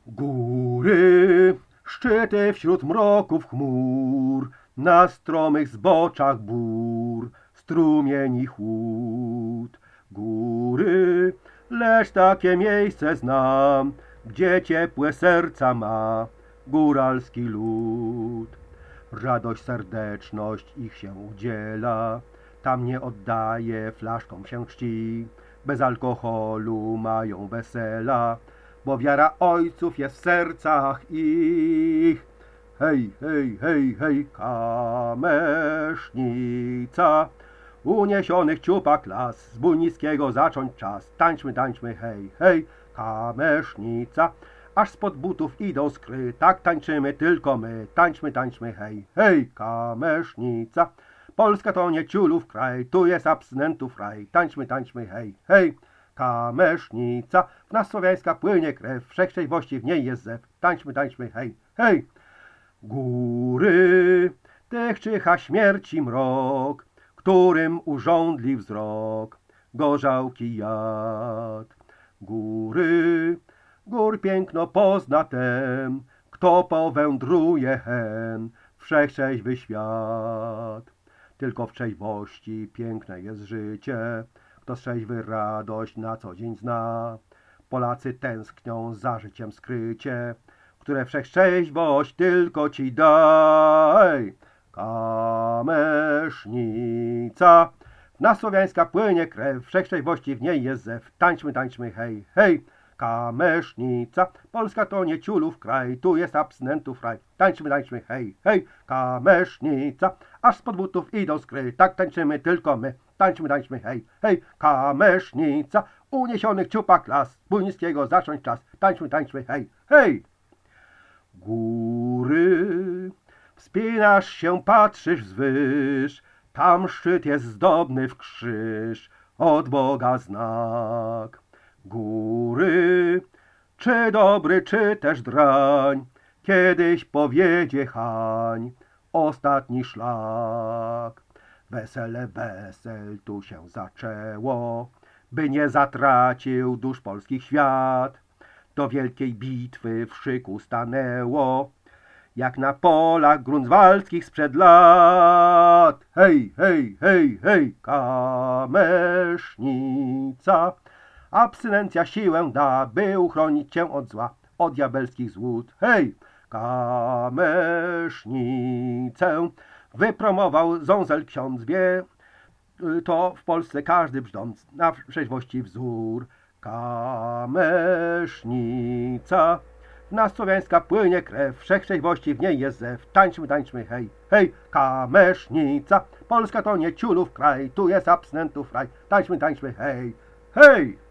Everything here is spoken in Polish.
Góry, szczyty wśród mroków chmur, na stromych zboczach bór, strumieni chłód. Góry, lecz takie miejsce znam, gdzie ciepłe serca ma góralski lud. Radość, serdeczność ich się udziela, tam nie oddaje, flaszką się czci. Bez alkoholu mają wesela, bo wiara ojców jest w sercach ich. Hej, hej, hej, hej, Kamesznica, uniesionych ciupak las, z ból niskiego zacząć czas. Tańczmy, tańczmy, hej, hej, Kamesznica, aż spod butów idą skry, tak tańczymy tylko my. Tańczmy, tańczmy, hej, hej, Kamesznica, Polska to nie ciulów kraj, tu jest abstynentów raj. Tańczmy, tańczmy, hej, hej, Kamesznica, w nas słowiańska płynie krew, wszechtrzeźwości w niej jest zew. Tańczmy, tańczmy, hej, hej. Góry, tych czyha śmierci mrok, którym urządli wzrok gorzałki jad. Góry, gór piękno pozna ten, kto powędruje hen wszechtrzeźwy świat. Tylko w trzeźwości piękne jest życie, kto trzeźwy radość na co dzień zna. Polacy tęsknią za życiem skrycie, które wszechtrzeźwość tylko ci daj. Kamesznica, w nas słowiańska płynie krew, wszechtrzeźwości w niej jest zew. Tańczmy, tańczmy, hej, hej, Kamesznica, Polska to nie ciulów kraj, tu jest abstynentów raj. Tańczmy, tańczmy, hej, hej, Kamesznica, aż spod butów idą skry, tak tańczymy tylko my. Tańczmy, tańczmy, hej, hej, Kamesznica, uniesionych ciupak las, ból niskiego zacząć czas. Tańczmy, tańczmy, hej, hej. Góry, wspinasz się, patrzysz wzwyż, tam szczyt jest zdobny w krzyż, od Boga znak. Góry, czy dobry, czy też drań, kiedyś powiedzie hań, ostatni szlak. Wesele wesel tu się zaczęło, by nie zatracił dusz polskich świat. Do wielkiej bitwy w szyku stanęło, jak na polach grunwaldzkich sprzed lat. Hej, hej, hej, hej, Kamesznica, abstynencja siłę da, by uchronić cię od zła, od diabelskich złód. Hej, Kamesznicę wypromował Zązel ksiądz, wie to w Polsce każdy brzdąc, na trzeźwości wzór. Kamesznica, w nas słowiańska płynie krew, wszechtrzeźwości w niej jest zew. Tańczmy, tańczmy, hej, hej, Kamesznica, Polska to nie ciulów kraj, tu jest abstynentów raj. Tańczmy, tańczmy, hej, hej.